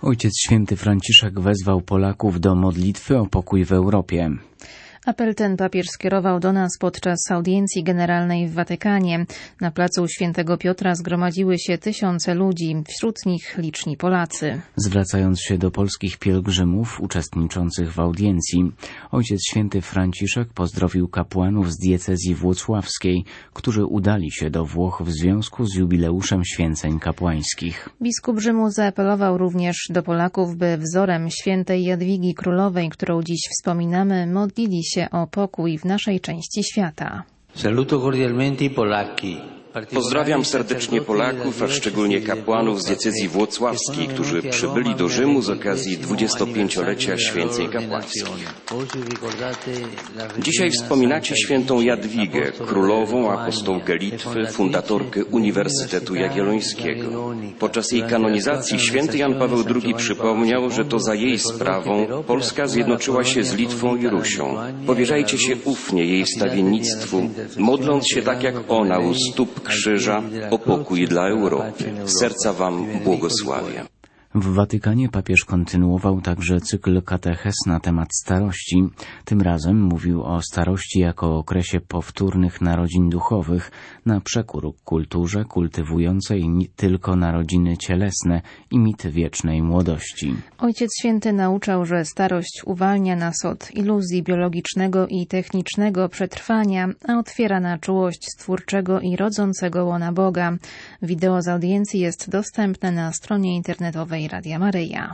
Ojciec Święty Franciszek wezwał Polaków do modlitwy o pokój w Europie. Apel ten papież skierował do nas podczas audiencji generalnej w Watykanie. Na placu Świętego Piotra zgromadziły się tysiące ludzi, wśród nich liczni Polacy. Zwracając się do polskich pielgrzymów uczestniczących w audiencji, Ojciec Święty Franciszek pozdrowił kapłanów z diecezji włocławskiej, którzy udali się do Włoch w związku z jubileuszem święceń kapłańskich. Biskup Rzymu zaapelował również do Polaków, by wzorem świętej Jadwigi Królowej, którą dziś wspominamy, modlili się o pokój w naszej części świata. Saluto cordialmente i Polaki. Pozdrawiam serdecznie Polaków, a szczególnie kapłanów z diecezji włocławskiej, którzy przybyli do Rzymu z okazji 25-lecia święceń kapłańskich. Dzisiaj wspominacie świętą Jadwigę, królową, apostołkę Litwy, fundatorkę Uniwersytetu Jagiellońskiego. Podczas jej kanonizacji święty Jan Paweł II przypomniał, że to za jej sprawą Polska zjednoczyła się z Litwą i Rusią. Powierzajcie się ufnie jej wstawiennictwu, modląc się tak jak ona u stóp krzyża o pokój dla Europy. Z serca wam błogosławię. W Watykanie papież kontynuował także cykl katechez na temat starości. Tym razem mówił o starości jako okresie powtórnych narodzin duchowych, na przekór kulturze kultywującej tylko narodziny cielesne i mit wiecznej młodości. Ojciec Święty nauczał, że starość uwalnia nas od iluzji biologicznego i technicznego przetrwania, a otwiera na czułość stwórczego i rodzącego łona Boga. Wideo z audiencji jest dostępne na stronie internetowej Radia Maryja.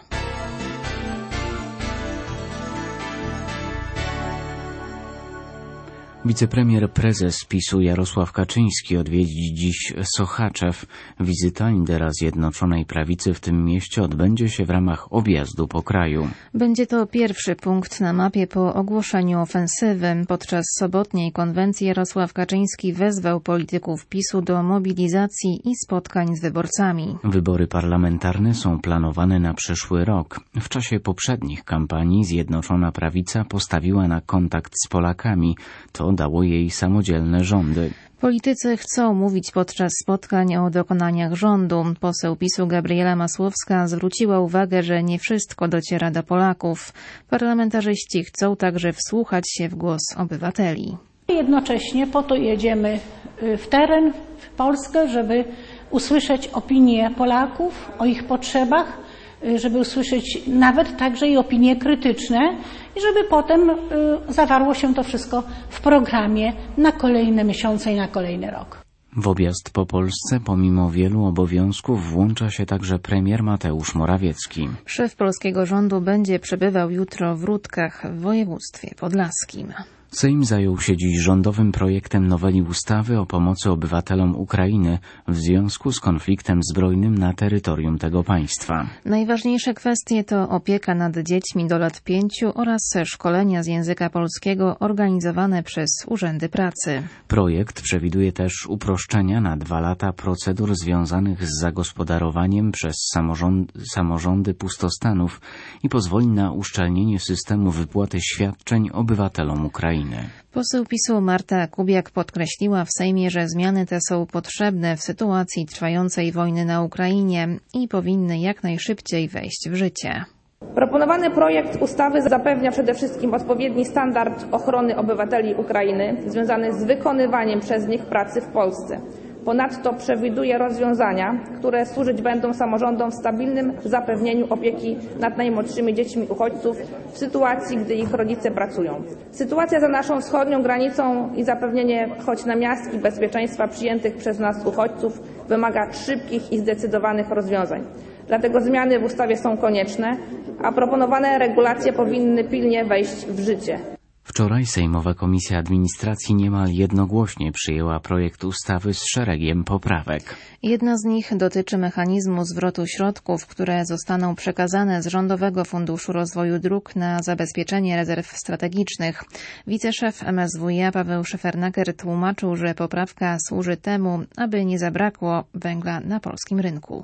Wicepremier prezes PiS-u Jarosław Kaczyński odwiedzi dziś Sochaczew. Wizyta lidera Zjednoczonej Prawicy w tym mieście odbędzie się w ramach objazdu po kraju. Będzie to pierwszy punkt na mapie po ogłoszeniu ofensywy. Podczas sobotniej konwencji Jarosław Kaczyński wezwał polityków PiS-u do mobilizacji i spotkań z wyborcami. Wybory parlamentarne są planowane na przyszły rok. W czasie poprzednich kampanii Zjednoczona Prawica postawiła na kontakt z Polakami. To dało jej samodzielne rządy. Politycy chcą mówić podczas spotkań o dokonaniach rządu. Poseł PiS-u Gabriela Masłowska zwróciła uwagę, że nie wszystko dociera do Polaków. Parlamentarzyści chcą także wsłuchać się w głos obywateli. Jednocześnie po to jedziemy w teren, w Polskę, żeby usłyszeć opinie Polaków o ich potrzebach, żeby usłyszeć nawet także i opinie krytyczne i żeby potem zawarło się to wszystko w programie na kolejne miesiące i na kolejny rok. W objazd po Polsce pomimo wielu obowiązków włącza się także premier Mateusz Morawiecki. Szef polskiego rządu będzie przebywał jutro w Rudkach w województwie podlaskim. Sejm zajął się dziś rządowym projektem noweli ustawy o pomocy obywatelom Ukrainy w związku z konfliktem zbrojnym na terytorium tego państwa. Najważniejsze kwestie to opieka nad dziećmi do lat 5 oraz szkolenia z języka polskiego organizowane przez urzędy pracy. Projekt przewiduje też uproszczenia na 2 lata procedur związanych z zagospodarowaniem przez samorządy pustostanów i pozwoli na uszczelnienie systemu wypłaty świadczeń obywatelom Ukrainy. Poseł PiS-u Marta Kubiak podkreśliła w Sejmie, że zmiany te są potrzebne w sytuacji trwającej wojny na Ukrainie i powinny jak najszybciej wejść w życie. Proponowany projekt ustawy zapewnia przede wszystkim odpowiedni standard ochrony obywateli Ukrainy związany z wykonywaniem przez nich pracy w Polsce. Ponadto przewiduje rozwiązania, które służyć będą samorządom w stabilnym zapewnieniu opieki nad najmłodszymi dziećmi uchodźców w sytuacji, gdy ich rodzice pracują. Sytuacja za naszą wschodnią granicą i zapewnienie choć na miastki bezpieczeństwa przyjętych przez nas uchodźców wymaga szybkich i zdecydowanych rozwiązań. Dlatego zmiany w ustawie są konieczne, a proponowane regulacje powinny pilnie wejść w życie. Wczoraj Sejmowa Komisja Administracji niemal jednogłośnie przyjęła projekt ustawy z szeregiem poprawek. Jedna z nich dotyczy mechanizmu zwrotu środków, które zostaną przekazane z Rządowego Funduszu Rozwoju Dróg na zabezpieczenie rezerw strategicznych. Wiceszef MSWiA Paweł Szefernaker tłumaczył, że poprawka służy temu, aby nie zabrakło węgla na polskim rynku.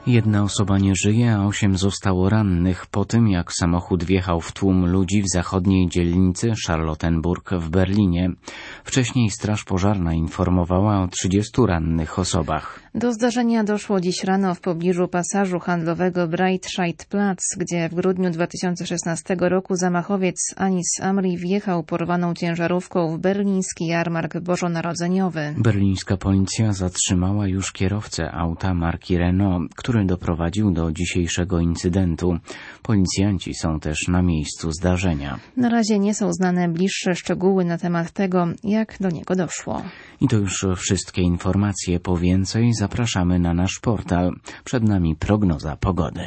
1 osoba nie żyje, a 8 zostało rannych po tym, jak samochód wjechał w tłum ludzi w zachodniej dzielnicy Charlottenburg w Berlinie. Wcześniej Straż Pożarna informowała o 30 rannych osobach. Do zdarzenia doszło dziś rano w pobliżu pasażu handlowego Breitscheidplatz, gdzie w grudniu 2016 roku zamachowiec Anis Amri wjechał porwaną ciężarówką w berliński jarmark bożonarodzeniowy. Berlińska policja zatrzymała już kierowcę auta marki Renault, który doprowadził do dzisiejszego incydentu. Policjanci są też na miejscu zdarzenia. Na razie nie są znane bliższe szczegóły na temat tego, jak do niego doszło. I to już wszystkie informacje. Po więcej zapraszamy na nasz portal. Przed nami prognoza pogody.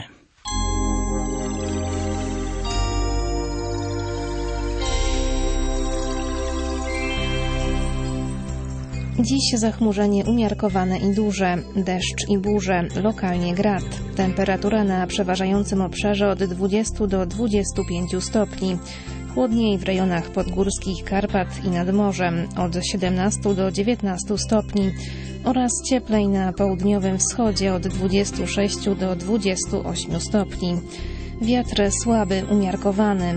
Dziś zachmurzenie umiarkowane i duże, deszcz i burze, lokalnie grad. Temperatura na przeważającym obszarze od 20 do 25 stopni. Chłodniej w rejonach podgórskich Karpat i nad morzem od 17 do 19 stopni oraz cieplej na południowym wschodzie od 26 do 28 stopni. Wiatr słaby, umiarkowany,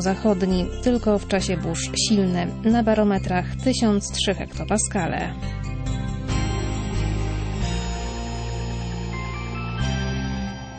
północno-zachodni, tylko w czasie burz silny, na barometrach 1003 hektopaskale.